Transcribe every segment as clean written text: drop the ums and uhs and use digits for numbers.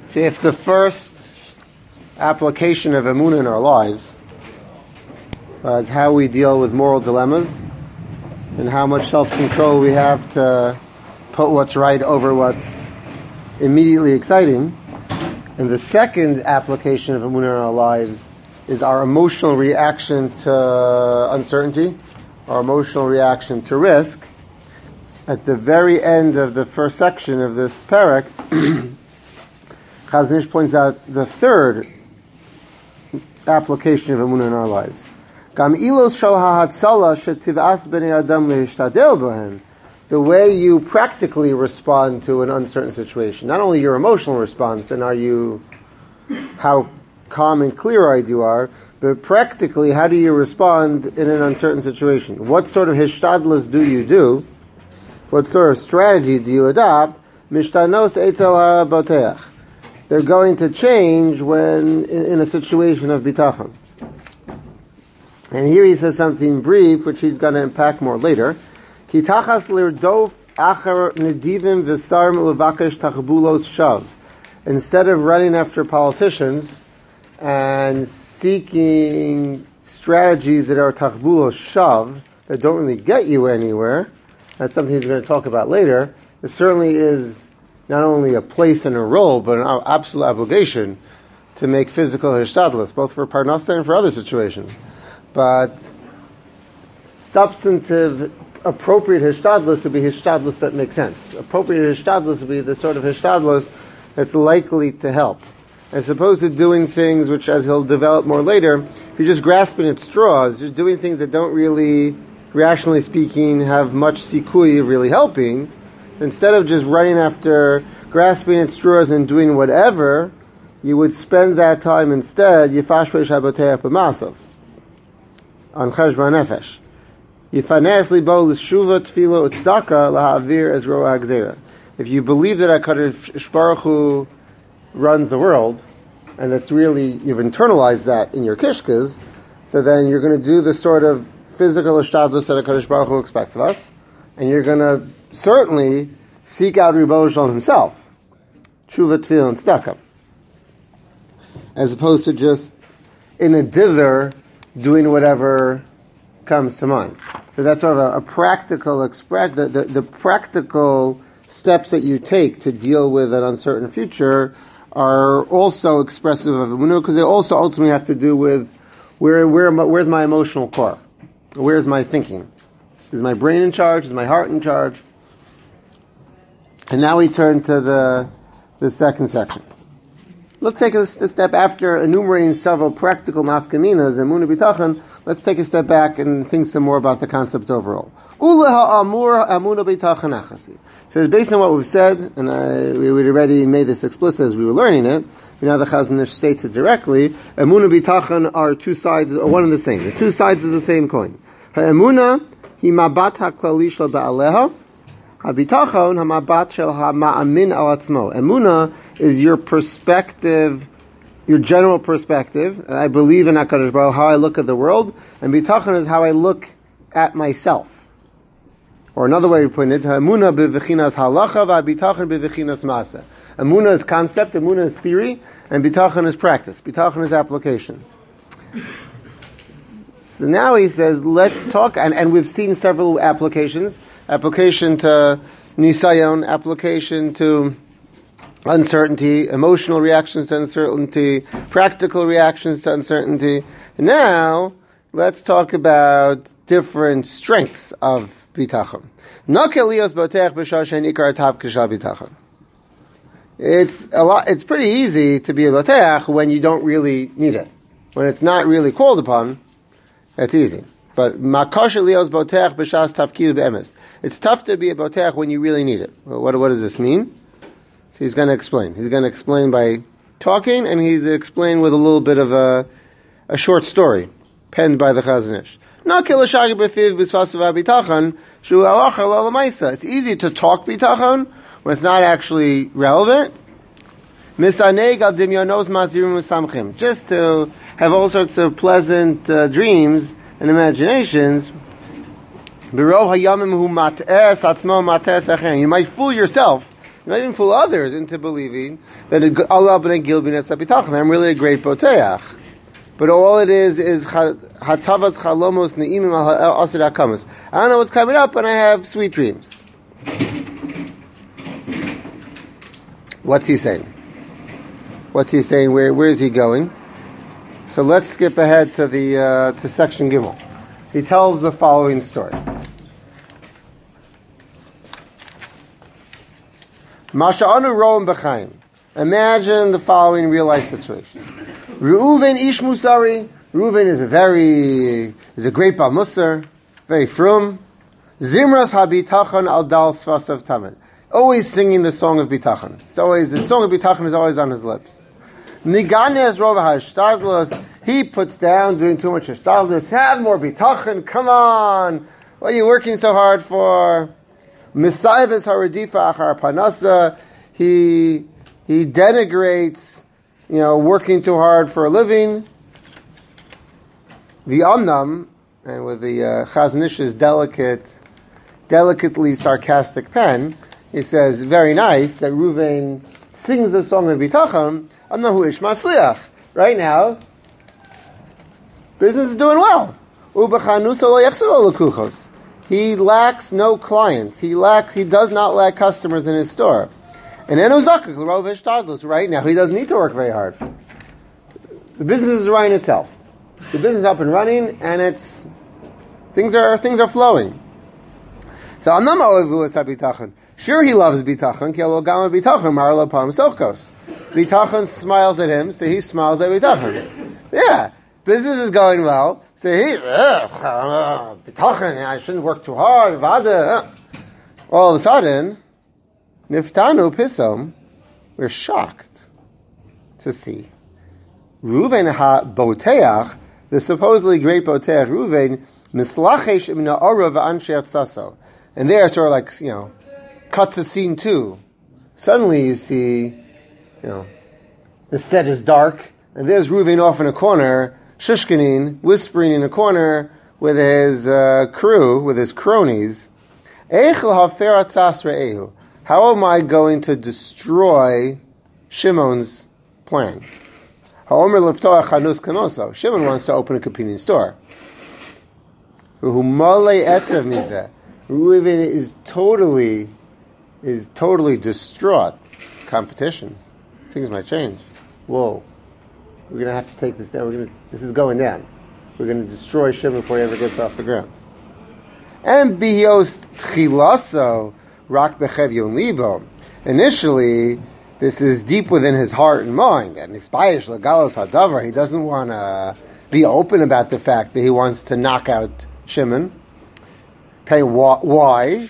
See, if the first application of Emunah in our lives is how we deal with moral dilemmas and how much self-control we have to put what's right over what's immediately exciting, and the second application of Emunah in our lives is our emotional reaction to uncertainty, our emotional reaction to risk. At the very end of the first section of this parak, Chazon Ish points out the third application of Emunah in our lives. Gam ilos shel ha'hatzala shetivas b'nei adam lehishtadel b'hem. The way you practically respond to an uncertain situation, not only your emotional response, and how calm and clear-eyed you are, but practically, how do you respond in an uncertain situation? What sort of hishtadlus do you do? What sort of strategies do you adopt? Mishtanos etzel ha'boteach. They're going to change when in a situation of bitachon. And here he says something brief, which he's going to unpack more later. Ki tachas lirdof achar nedivim v'sarim ulevakesh tachbulos shav. Instead of running after politicians and seeking strategies that are tachbulos shav, that don't really get you anywhere, that's something he's going to talk about later. There certainly is not only a place and a role, but an absolute obligation to make physical hishtadlus, both for parnasa and for other situations. But substantive, appropriate hishtadlus would be hishtadlus that makes sense. Appropriate hishtadlus would be the sort of hishtadlus that's likely to help. As opposed to doing things which, as he'll develop more later, if you're just grasping at straws, you're doing things that don't really, rationally speaking, have much sikui of really helping. Instead of just running after, grasping at straws and doing whatever, you would spend that time instead, yifashbesh haboteach b'masav, on cheshbon nefesh. Yifanes libo l'shuva tefila utzdaka lahavir ez roa hagzera. If you believe that HaKadosh Baruch Hu runs the world, and that's really, you've internalized that in your kishkas, so then you're going to do the sort of physical hishtadlus that HaKadosh Baruch Hu expects of us, and you're going to certainly seek out Rebbeinu Shalom himself, tshuva, tefillah, and tzedakah, as opposed to just in a dither doing whatever comes to mind. So that's sort of a practical expression. The practical steps that you take to deal with an uncertain future are also expressive of Emunah, because they also ultimately have to do with where's my emotional core, where's my thinking. Is my brain in charge? Is my heart in charge? And now we turn to the second section. Let's take a step after enumerating several practical nafkaminas and Emunah B'tachon. Let's take a step back and think some more about the concept overall. Ula ha'amur Emunah B'tachon achasi. So based on what we've said, and we already made this explicit as we were learning it, now the Chazon Ish states it directly, Emunah B'tachon are two sides, one and the same. The two sides of the same coin. Ha'emunah hi mabat ha'klali shel ba'aleha, ha'bitachon ha'mabat shel ha'ma'amin al atzmo. Emunah is your perspective, your general perspective. I believe in HaKadosh Baruch Hu, how I look at the world, and bitachon is how I look at myself. Or another way of putting it, Emunah b'v'chinas halacha v'bitachon b'v'chinas masa. Emunah is concept, Emunah is theory, and bitachon is practice. Bitachon is application. So now he says, let's talk, and we've seen several applications. Application to nisayon, application to uncertainty, emotional reactions to uncertainty, practical reactions to uncertainty. Now, let's talk about different strengths of bitachon. It's pretty easy to be a boteach when you don't really need it. When it's not really called upon, it's easy. But it's tough to be a boteach when you really need it. Well, what does this mean? So he's going to explain. He's going to explain by talking, and he's explaining with a little bit of a short story penned by the Chazon Ish. It's easy to talk bitachon when it's not actually relevant. Just to have all sorts of pleasant dreams and imaginations. You might fool yourself You might even fool others into believing that Allah b'nei Gil b'nei bitachon. I'm really a great boteach. But all it is hatavas chalomos ne'imim al asir hakamas. I don't know what's coming up, and I have sweet dreams. What's he saying? What's he saying? Where is he going? So let's skip ahead to the to section Gimel. He tells the following story. Masha'anu ro'im b'chaim. Imagine the following real life situation. Reuven ish musari. Reuven is a great Bal Musar, very frum. Zimras habitachon al dal svasav tamid. Always singing the song of bitachon. The song of bitachon is always on his lips. Miganes rova hashtadlos. He puts down doing too much hashtadlos. Have more bitachon. Come on. What are you working so hard for? Misayves haradifa achar panasa. He denigrates, working too hard for a living. The Amnam, and with the Chazon Ish's delicately sarcastic pen, he says, very nice that Reuven sings the song of Bitachon. Amnahu ish matzliach. Right now, business is doing well. He lacks no clients. He does not lack customers in his store. And right now, he doesn't need to work very hard. The business is running itself. The business is up and running, and things are flowing. So sure, he loves bitachon. Bitachon smiles at him, so he smiles at bitachon. Yeah, business is going well. So bitachon, I shouldn't work too hard. All of a sudden, Niftanu Pisom, we're shocked to see Reuven ha-boteach, the supposedly great boteach Reuven, mislachesh im na'ara v'anshe atzaso. And there, sort of like, cut to scene 2. Suddenly you see, the set is dark, and there's Reuven off in a corner, shishkening, whispering in a corner with his crew, with his cronies. Eichel hafer atzas re'ehu. How am I going to destroy Shimon's plan? Shimon wants to open a competing store. Reuven is totally distraught. Competition. Things might change. Whoa. We're going to have to take this down. This is going down. We're going to destroy Shimon before he ever gets off the ground. And bihios tchilaso rak bechevyon libo. Initially, this is deep within his heart and mind. That mispayish legalos hadavar. He doesn't want to be open about the fact that he wants to knock out Shimon. Why?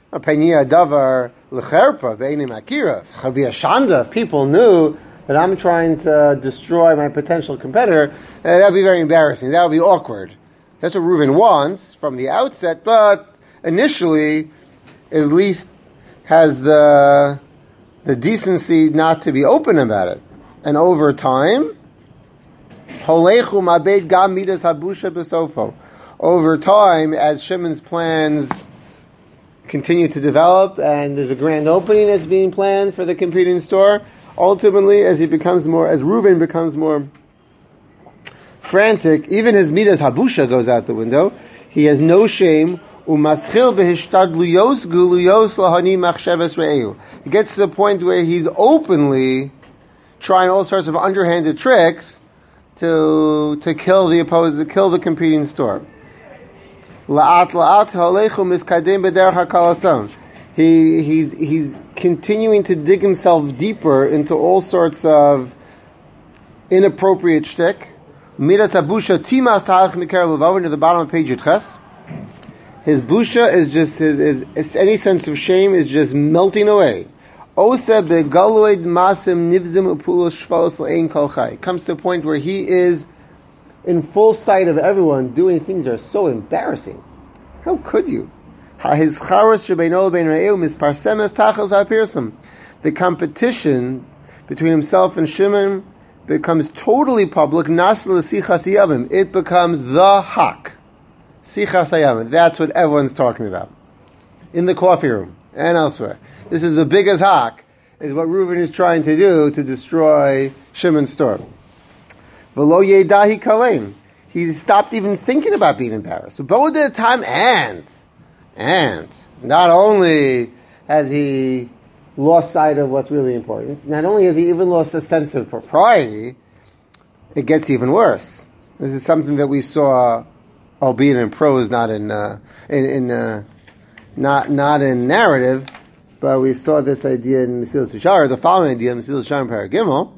If people knew that I'm trying to destroy my potential competitor, that would be very embarrassing. That would be awkward. That's what Reuven wants from the outset, but initially, at least has the decency not to be open about it. And over time, over time, as Shimon's plans continue to develop, and there's a grand opening that's being planned for the competing store, ultimately, as Reuven becomes more frantic, even his midas habusha goes out the window. He has no shame. He gets to the point where he's openly trying all sorts of underhanded tricks to kill the competing store. He's continuing to dig himself deeper into all sorts of inappropriate shtick. Midas habusha timas ta'alch mikar levav, near the bottom of page Yudches. His busha is just any sense of shame is just melting away. Comes to a point where he is in full sight of everyone doing things that are so embarrassing. How could you? The competition between himself and Shimon becomes totally public. It becomes the hak. Sichas hayam. That's what everyone's talking about. In the coffee room and elsewhere. This is the biggest hak. is what Reuven is trying to do to destroy Shimon's store. V'lo yedahi kalem. He stopped even thinking about being embarrassed. But at the time, and not only has he lost sight of what's really important, not only has he even lost a sense of propriety, it gets even worse. This is something that we saw, albeit in prose, not in not in narrative, but we saw this idea in Mesilas Yesharim, the following idea in Mesilas Yesharim Paragimel.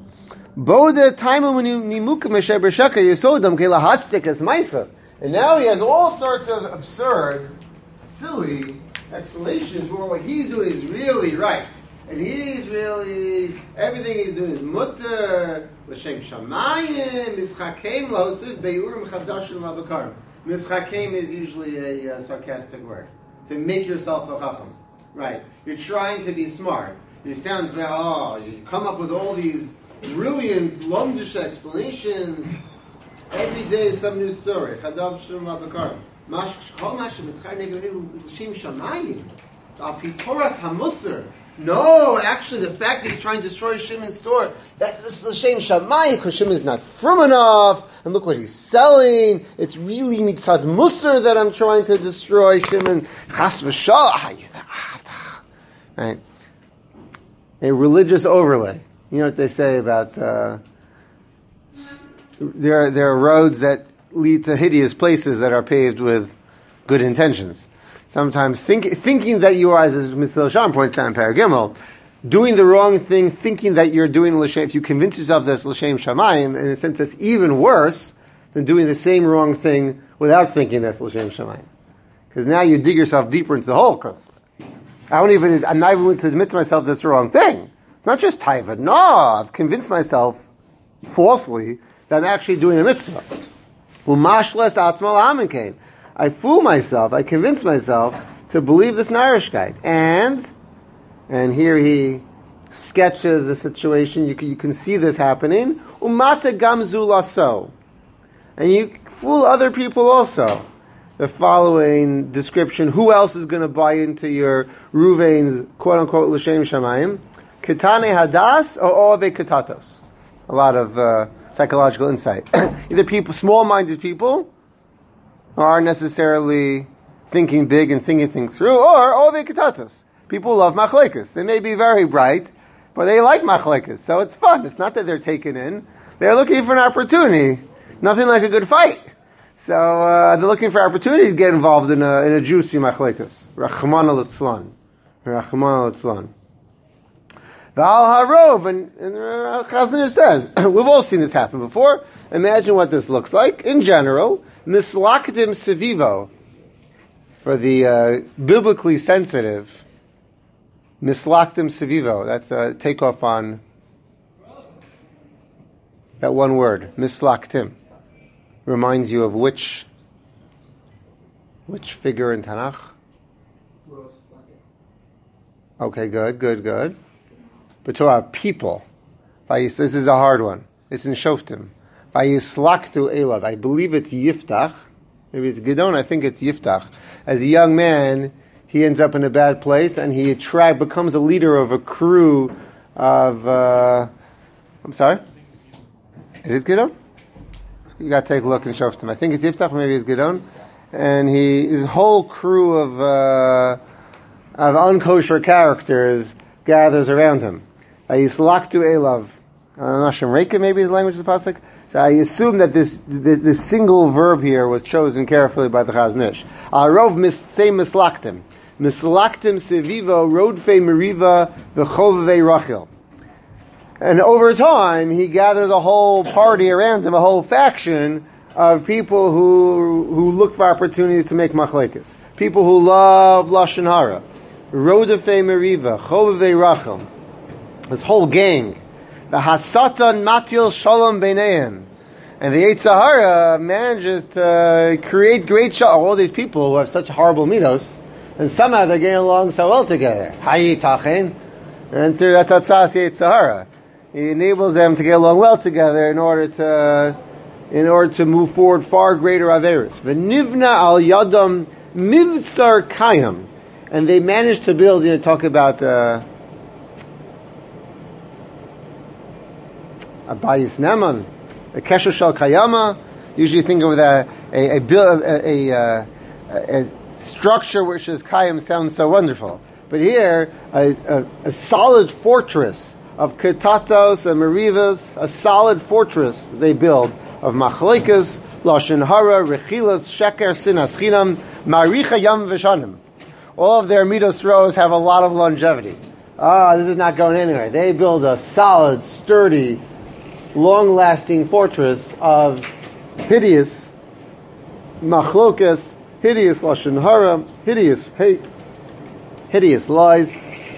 And now he has all sorts of absurd, silly explanations where what he's doing is really right. And he's really, everything he's doing is mutter, l'shem shamayim, mischakeim losif, beurim chadashim labakarim. Mischakeim is usually a sarcastic word. To make yourself a chacham. Right. You're trying to be smart. You sound, you come up with all these brilliant, lumdish explanations. Every day is some new story. Chadashim labakarim. Kol mashem mischar negavim l'shem shamayim. Al pitoras hamusar. No, actually, the fact that he's trying to destroy Shimon's store, that's the shame Shammai, because Shimon is not firm enough, and look what he's selling. It's really mitzad musar that I'm trying to destroy Shimon. Chas v'shalach. Right? A religious overlay. You know what they say about, there are roads that lead to hideous places that are paved with good intentions. Sometimes thinking that you are, as Mr. Lashon points out in Paragimel, doing the wrong thing, thinking that you're doing l'shem, if you convince yourself that's l'shem shamayim, in a sense that's even worse than doing the same wrong thing without thinking that's l'shem shamayim. Because now you dig yourself deeper into the hole, because I'm not even willing to admit to myself that's the wrong thing. It's not just taiva. No, I've convinced myself falsely that I'm actually doing a mitzvah. Umashles atzmal aminkein. I fool myself, I convince myself to believe this Narishkeit. And here he sketches the situation, you can see this happening. Umata gamzu laso. And you fool other people also. The following description, who else is going to buy into your Ruvain's quote-unquote l'shem shamayim? Ketane hadas or ove ketatos. A lot of psychological insight. Either people, small-minded people, are necessarily thinking big and thinking things through, or ove ketatos. People love machlekes. They may be very bright, but they like machlekes, so it's fun. It's not that they're taken in. They're looking for an opportunity. Nothing like a good fight. So they're looking for opportunities to get involved in a juicy machlekes. Rachmana litzlan. Rachmana litzlan. V'al harov, and Chazon says, we've all seen this happen before. Imagine what this looks like. In general, mislakdim sevivo, for the biblically sensitive, mislakdim sevivo, that's a takeoff on that one word, mislaktim. Reminds you of which figure in Tanakh? Okay, good. But to our people, this is a hard one. It's in Shoftim. Vayislaktu Elav. I believe it's Yiftach. Maybe it's Gidon. I think it's Yiftach. As a young man, he ends up in a bad place, and he becomes a leader of a crew of. I'm sorry. It is Gidon. You got to take a look in Shoftim. I think it's Yiftach. Maybe it's Gidon. And his whole crew of unkosher characters gathers around him. Vayislaktu Elav. Nashim Reika, maybe his language is the pasuk. So I assume that this single verb here was chosen carefully by the Chazon Ish. Arov say mislaktim. Mislaktim sevivo rodfei meriva v'chovevei Rachel. And over time, he gathers a whole party around him, a whole faction of people who look for opportunities to make machlekes. People who love Lashon Hara. Rodfei meriva, chovevei Rachel. This whole gang. The Hasatan Matil Shalom Beineim. And the Yetzer Hara manages to create great shalom. All these people who have such horrible midos, and somehow they're getting along so well together. Hayi Tachen. And through that Tatzas Yetzer Hara, he enables them to get along well together in order to move forward far greater Averis. V'nivna al Yadam Mivtzar Kayam. And they managed to build, talk about a bayis neman, a kesher shel kayama. Usually think of a structure which is kayam sounds so wonderful. But here, a solid fortress of ketatos and merivas, a solid fortress they build of machleikas, lashon hara, rechilas, sheker, sinas chinam, maricha yam v'shanim. All of their midos rows have a lot of longevity. This is not going anywhere. They build a solid, sturdy, long-lasting fortress of hideous machlokas, hideous lashon hara, hideous hate, hideous lies.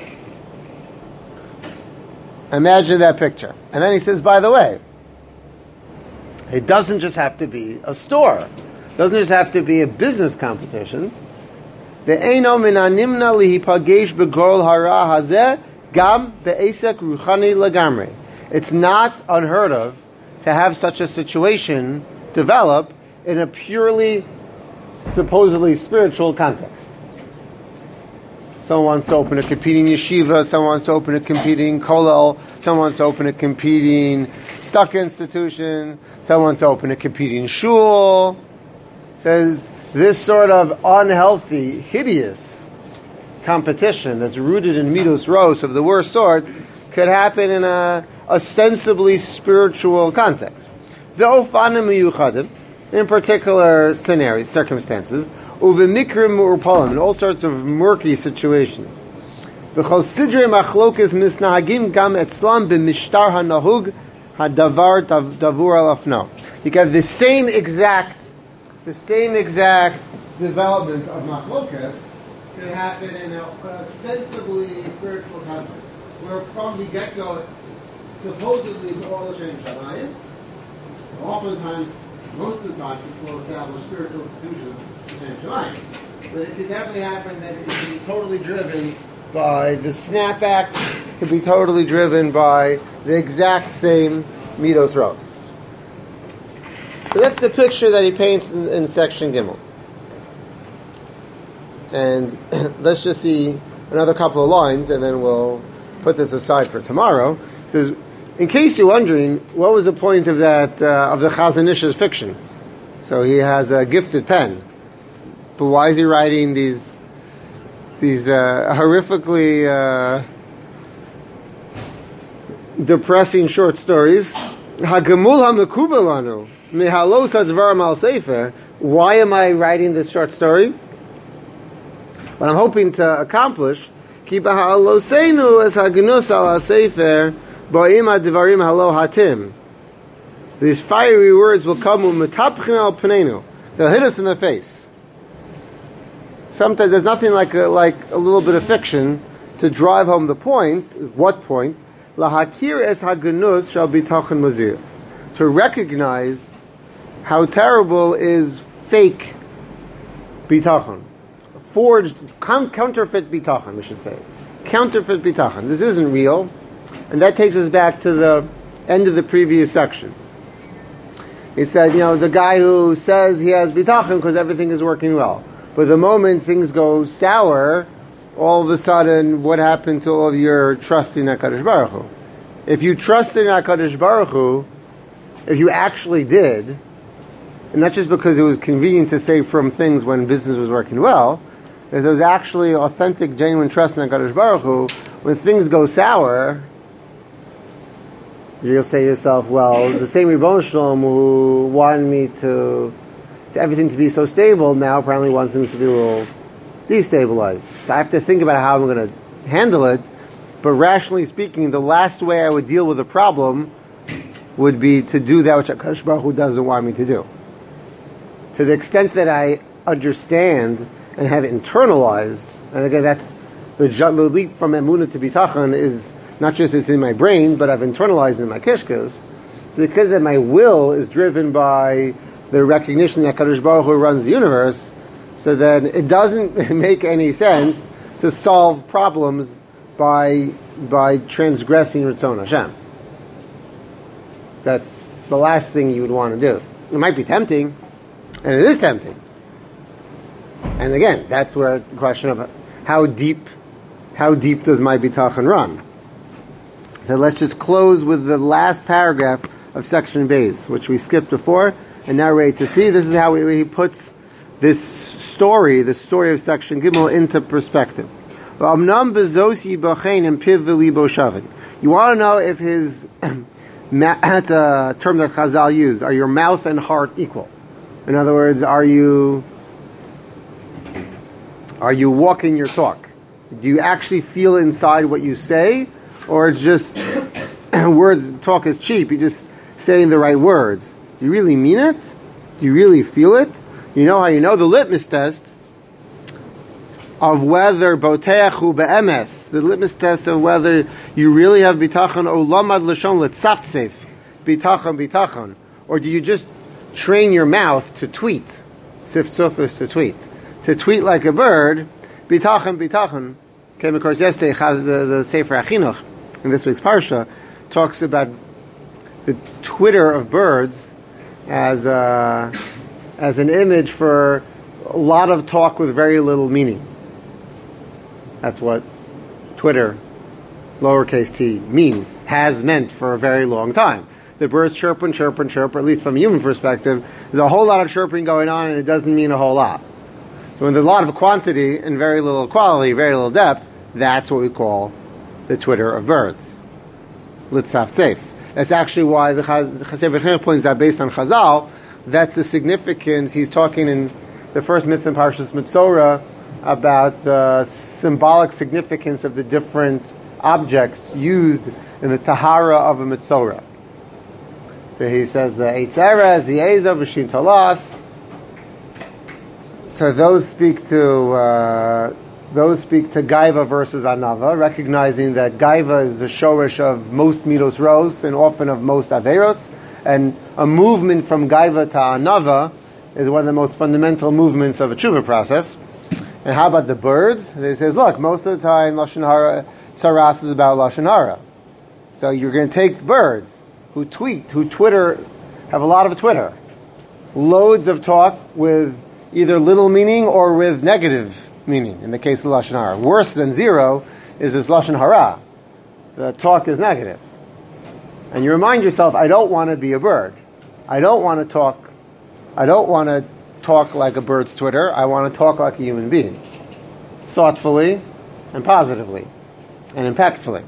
Imagine that picture. And then he says, by the way, it doesn't just have to be a store. It doesn't just have to be a business competition. Ve'eino min hanimna lihipagesh begorol hara hazeh gam be'esek ruchani lagamri. It's not unheard of to have such a situation develop in a purely, supposedly spiritual context. Someone wants to open a competing yeshiva, someone wants to open a competing kollel, someone wants to open a competing stuck institution, someone wants to open a competing shul. Says this sort of unhealthy, hideous competition that's rooted in midos ros of the worst sort could happen in a ostensibly spiritual context. Ve'ofanim miyuchadim, in particular scenarios, circumstances, uvemikrim u'urpalim, in all sorts of murky situations. V'chol sidrei machlokes misnahagim gam etzlam b'mishtar hanahug hadavar davur al afno. You can have the same exact development of machlokes can happen in an ostensibly spiritual context, where from the get-go, supposedly it's all Hashem Shamayim. Oftentimes, most of the time, people establish spiritual institutions Hashem Shamayim. But it could definitely happen that it can be totally driven by the snapback, it could be totally driven by the exact same midos ros. So that's the picture that he paints in section Gimel. And let's just see another couple of lines, and then we'll put this aside for tomorrow. It says, in case you're wondering, what was the point of that of the Chazon Ish's fiction? So he has a gifted pen, but why is he writing these horrifically depressing short stories? Hagemul hamekuvelanu mihalos hadvar mal sefer. Why am I writing this short story? What I'm hoping to accomplish, ki b'ha'aloseinu es hagenus al sefer bo'im ha'divarim halo hatim. These fiery words will come u'metapchin al pneinu. They'll hit us in the face. Sometimes there's nothing like a little bit of fiction to drive home the point. What point? Lahakir es hagenus shall be tachin mazir. To recognize how terrible is fake bitachon. Forged, counterfeit bitachon, we should say. Counterfeit bitachon. This isn't real. And that takes us back to the end of the previous section. He said, the guy who says he has bitachon because everything is working well. But the moment things go sour, all of a sudden, what happened to all of your trust in HaKadosh Baruch Hu? If you trust in HaKadosh Baruch Hu, if you actually did, and not just because it was convenient to say from things when business was working well, if there was actually authentic, genuine trust in HaKadosh Baruch Hu, when things go sour, you'll say to yourself, well, the same Ribono Shel Olam who wanted me to everything to be so stable, now apparently wants things to be a little destabilized. So I have to think about how I'm going to handle it, but rationally speaking, the last way I would deal with a problem would be to do that which HaKadosh Baruch Hu doesn't want me to do. To the extent that I understand and have internalized, and again, that's the leap from emunah to bitachon is not just it's in my brain, but I've internalized it in my kishkas. To the extent that my will is driven by the recognition that HaKadosh Baruch Hu runs the universe, so then it doesn't make any sense to solve problems by transgressing Ratzon Hashem. That's the last thing you would want to do. It might be tempting, and it is tempting. And again, that's where the question of how deep does my bitachon run? So let's just close with the last paragraph of section Beis, which we skipped before, and now we're ready to see. This is how he puts this story, the story of section Gimel, into perspective. You want to know if his, that's a term that Chazal use, are your mouth and heart equal? In other words, are you walking your talk? Do you actually feel inside what you say? Or it's just words, talk is cheap, you're just saying the right words. Do you really mean it? Do you really feel it? You know how you know? The litmus test of whether boteachu be'emes, the litmus test of whether you really have bitachon or lamad lashon letzaftzef, bitachon, or do you just train your mouth to tweet, siftzuf is to tweet like a bird, bitachon. Okay, of course, yesterday the Sefer Achinuch in this week's parsha talks about the twitter of birds as an image for a lot of talk with very little meaning. That's what Twitter, lowercase t, means, has meant for a very long time. The birds chirp and chirp and chirp, or at least from a human perspective, there's a whole lot of chirping going on and it doesn't mean a whole lot. So when there's a lot of quantity and very little quality, very little depth, that's what we call the twitter of birds. Litzaftzef. That's actually why the Sefer Achinuch points out, based on Chazal, that's the significance. He's talking in the first mitzvah in Parshas Metzora about the symbolic significance of the different objects used in the tahara of a Metzora. So he says the Eitz Erez, the Ezov, the Shin Talas. So those speak to Gaiva versus Anava, recognizing that Gaiva is the shorish of most midos ros and often of most averos, and a movement from Gaiva to Anava is one of the most fundamental movements of a tshuva process. And how about the birds? They says, look, most of the time Lashon Hara, Saras is about Lashon Hara. So you're going to take birds who Twitter, have a lot of Twitter. Loads of talk with either little meaning or with negative meaning, in the case of Lashon Hara. Worse than zero is this Lashon Hara. The talk is negative. And you remind yourself, I don't want to be a bird. I don't want to talk like a bird's Twitter. I want to talk like a human being. Thoughtfully and positively and impactfully.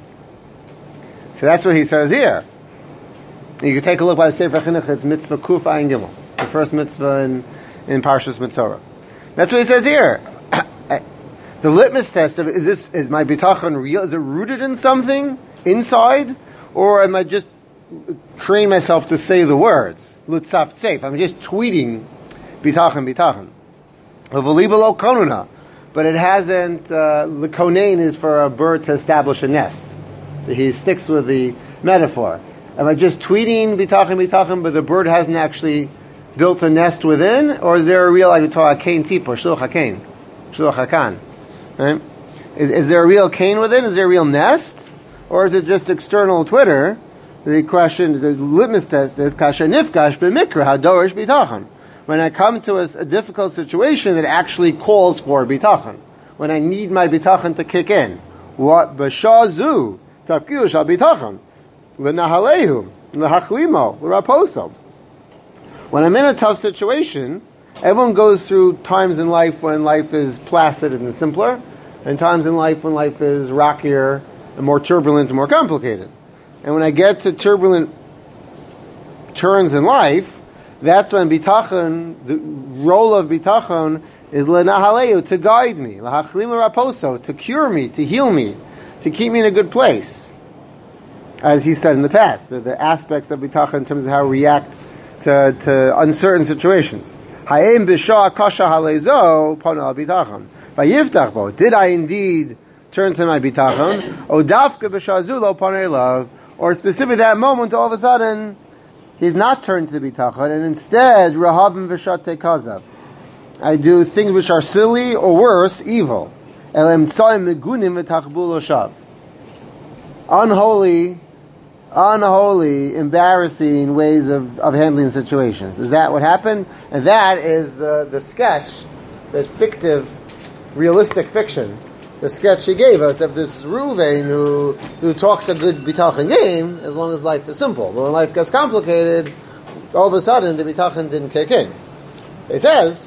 So that's what he says here. You can take a look by the Sefer Achinuch, it's mitzvah Kuf Ayin Gimel, the first mitzvah in Parshas Metzora. That's what he says here. The litmus test of is my bitachon real? Is it rooted in something inside, or am I just training myself to say the words? Lutzaf tzeif. I'm just tweeting bitachon. V'liba konuna, but it hasn't. The konein is for a bird to establish a nest. So he sticks with the metaphor. Am I just tweeting bitachon, but the bird hasn't actually built a nest within, or is there a real, like we talk about kain tzipor, shluch hakan? Right? Is there a real cane within? Is there a real nest? Or is it just external Twitter? The question, the litmus test is, kasher nifgash b'mikra hadorish bitachon. When I come to a difficult situation that actually calls for bitachon. When I need my bitachon to kick in. What b'shazu tafkilu shal bitachon. L'nahalehu, l'hachlimo, l'raposo. When I'm in a tough situation, everyone goes through times in life when life is placid and simpler, and times in life when life is rockier and more turbulent and more complicated. And when I get to turbulent turns in life, that's when bitachon, the role of bitachon, is lenahaleu, to guide me, lahachlim raposo, to cure me, to heal me, to keep me in a good place. As he said in the past, the aspects of bitachon in terms of how we react to uncertain situations. Ha'em b'shah kasha halezo pona bitachon. Vayiftach bo. Did I indeed turn to my bitachon? O dafka b'shah lo pona elav. Or specifically that moment, all of a sudden, he's not turned to the bitachon, and instead, rahavim v'shate kazav. I do things which are silly or worse, evil. Elem tzoim megunim v'tachbul oshav. Unholy, embarrassing ways of handling situations. Is that what happened? And that is the sketch, the fictive, realistic fiction the sketch he gave us of this Reuven who talks a good bitachon game as long as life is simple. But when life gets complicated, all of a sudden the bitachon didn't kick in. He says,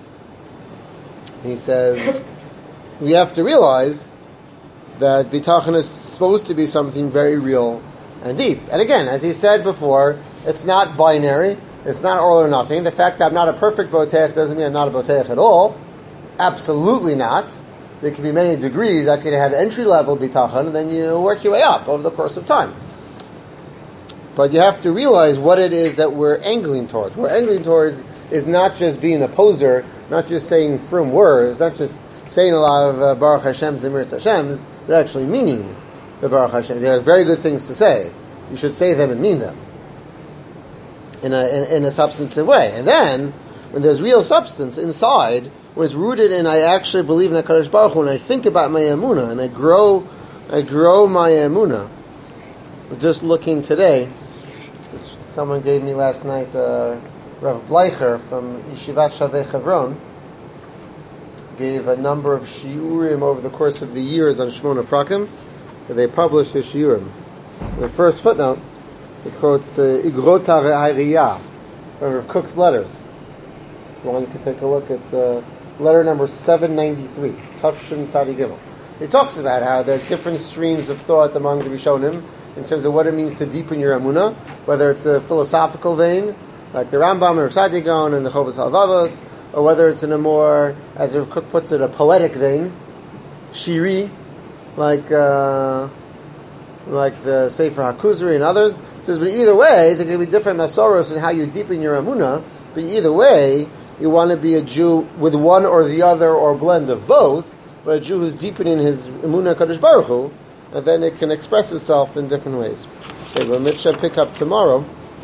we have to realize that bitachon is supposed to be something very real and deep. And again, as he said before, it's not binary. It's not all or nothing. The fact that I'm not a perfect boteach doesn't mean I'm not a boteach at all. Absolutely not. There can be many degrees. I can have entry-level bitachon, and then you work your way up over the course of time. But you have to realize what it is that we're angling towards. What we're angling towards is not just being a poser, not just saying frum words, not just saying a lot of Baruch Hashem's and Mirz Hashem's, but actually meaning the Baruch Hashem. They are very good things to say. You should say them and mean them in a substantive way. And then, when there's real substance inside, when it's rooted in I actually believe in HaKadosh Baruch Hu, and I think about my emunah, and I grow my emunah. Just looking today, someone gave me last night, Rav Bleicher from Yeshivat Shavei Chevron, gave a number of shiurim over the course of the years on Shmona Prakim. So they published the shiurim. The first footnote, it quotes Igrot HaRiyah, from Rav Kook's letters. Well, you can take a look. It's letter number 793, Tafshin Tzadi Gimel. It talks about how there are different streams of thought among the Rishonim in terms of what it means to deepen your emunah, whether it's a philosophical vein, like the Rambam or Sadi Gaon and the Chovos HaLevavos, or whether it's in a more, as Rav Kook puts it, a poetic vein, shiri, like the Sefer HaKuzari and others. It says, but either way, there can be different masoros in how you deepen your emunah, but either way, you want to be a Jew with one or the other or a blend of both, but a Jew who's deepening his emunah Kadosh Baruch Hu, and then it can express itself in different ways. Okay, we'll pick up tomorrow.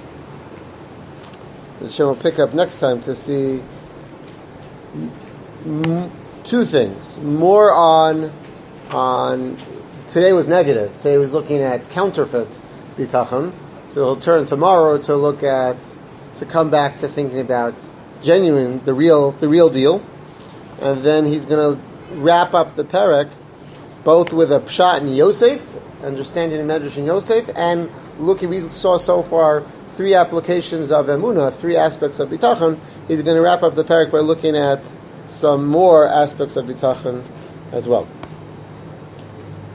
We'll pick up next time to see two things. More on today was negative. Today was looking at counterfeit bitachon. So he'll turn tomorrow to come back to thinking about genuine, the real deal. And then he's going to wrap up the perek both with a pshat in Yosef, understanding the Medrash in Yosef, and we saw so far 3 applications of emunah, 3 aspects of bitachon. He's going to wrap up the perek by looking at some more aspects of bitachon as well.